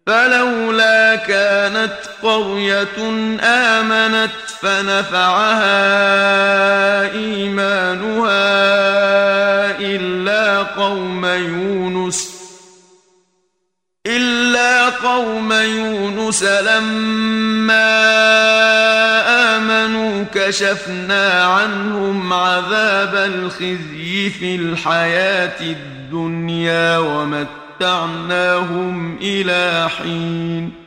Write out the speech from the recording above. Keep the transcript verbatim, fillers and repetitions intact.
فلولا كانت قرية آمنت فنفعها إيمانها إلا قوم يونس إلا قوم يونس لما آمنوا كشفنا عنهم عذاب الخزي في الحياة الدنيا ومتعناهم إلى حين